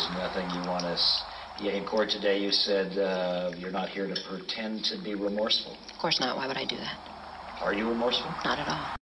There's nothing you want us. Yet in court today, you said you're not here to pretend to be remorseful. Of course not. Why would I do that? Are you remorseful? Not at all.